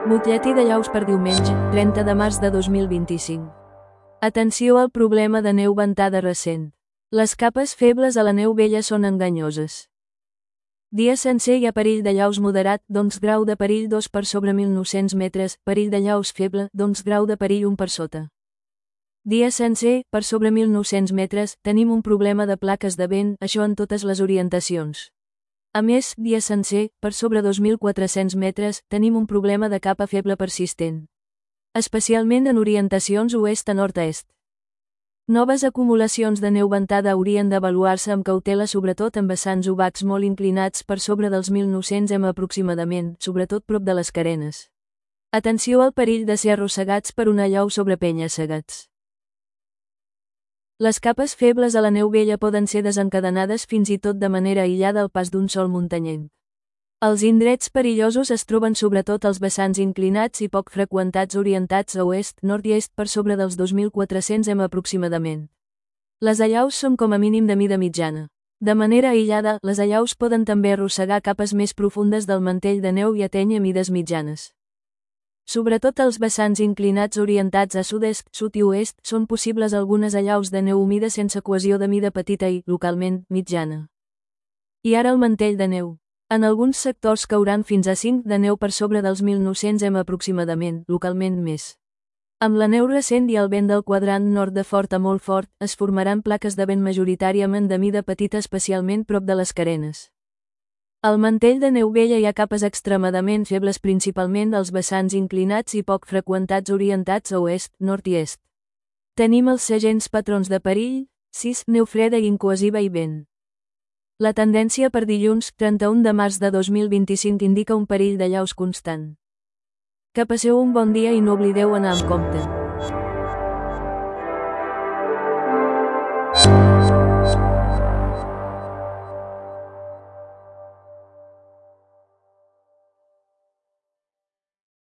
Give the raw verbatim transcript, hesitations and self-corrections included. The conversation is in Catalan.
Butlletí de llaus per diumenge, trenta de març de dos mil vint-i-cinc. Atenció al problema de neu ventada recent. Les capes febles a la neu vella són enganyoses. Dia sencer hi ha perill de llaus moderat, doncs grau de perill dos per sobre mil nou-cents metres, perill de llaus feble, doncs grau de perill un per sota. Dia sencer, per sobre mil nou-cents metres, tenim un problema de plaques de vent, això en totes les orientacions. A més, dia sencer, per sobre dos mil quatre-cents metres, tenim un problema de capa feble persistent. Especialment en orientacions oest a nord-est. Noves acumulacions de neu ventada haurien d'avaluar-se amb cautela sobretot en vessants obacs molt inclinats per sobre dels mil nou-cents metres aproximadament, sobretot prop de les carenes. Atenció al perill de ser arrossegats per una llau sobre penya-segats. Les capes febles a la neu vella poden ser desencadenades fins i tot de manera aïllada al pas d'un sol muntanyenc. Els indrets perillosos es troben sobretot als vessants inclinats i poc freqüentats orientats a oest, nord i est per sobre dels dos mil quatre-cents metres aproximadament. Les allaus són com a mínim de mida mitjana. De manera aïllada, les allaus poden també arrossegar capes més profundes del mantell de neu i atènyer mides mitjanes. Sobretot als vessants inclinats orientats a sud-est, sud i oest, són possibles algunes allaus de neu humida sense cohesió de mida petita i, localment, mitjana. I ara el mantell de neu. En alguns sectors cauran fins a cinc de neu per sobre dels mil nou-cents metres aproximadament, localment més. Amb la neu recent i el vent del quadrant nord de fort a molt fort, es formaran plaques de vent majoritàriament de mida petita especialment prop de les carenes. Al mantell de neu vella hi ha capes extremadament febles principalment als vessants inclinats i poc freqüentats orientats a oest, nord i est. Tenim els segents patrons de perill, sis, neu freda i incohesiva i vent. La tendència per dilluns, trenta-u de març de dos mil vint-i-cinc indica un perill de llaus constant. Que passeu un bon dia i no oblideu anar amb compte.